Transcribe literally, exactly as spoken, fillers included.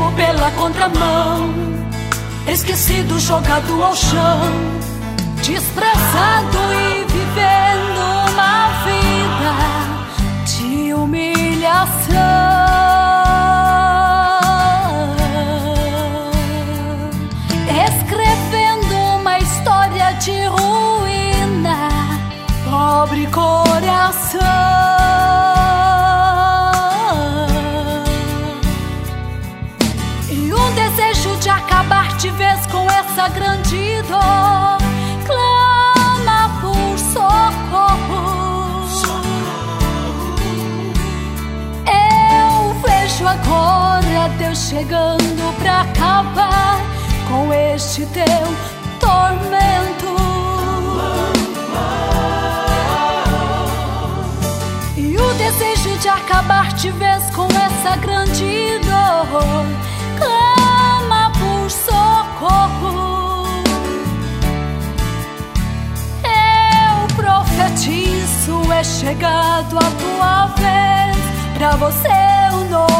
vivo pela contramão, esquecido, jogado ao chão, desprezado e vivendo uma vida de humilhação. Escrevendo uma história de ruína, pobre coração. E um desejo de acabar de vez com essa grande dor clama por socorro. Eu vejo agora Deus chegando pra acabar com este teu tormento. E o desejo de acabar de vez com essa grande dor clama por socorro. Eu profetizo, é chegado a tua vez, pra você um novo